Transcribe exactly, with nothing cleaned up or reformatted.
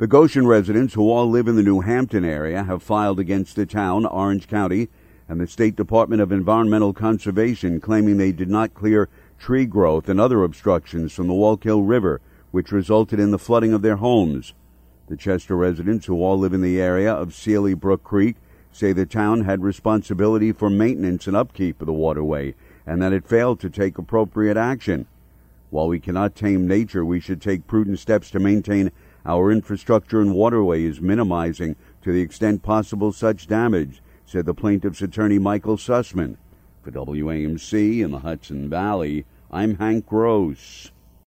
The Goshen residents, who all live in the New Hampton area, have filed against the town, Orange County, and the State Department of Environmental Conservation, claiming they did not clear tree growth and other obstructions from the Wallkill River, which resulted in the flooding of their homes. The Chester residents, who all live in the area of Sealy Brook Creek, say the town had responsibility for maintenance and upkeep of the waterway, and that it failed to take appropriate action. While we cannot tame nature, we should take prudent steps to maintain our infrastructure and waterways, minimizing to the extent possible such damage, said the plaintiff's attorney Michael Sussman. For W A M C in the Hudson Valley, I'm Hank Gross.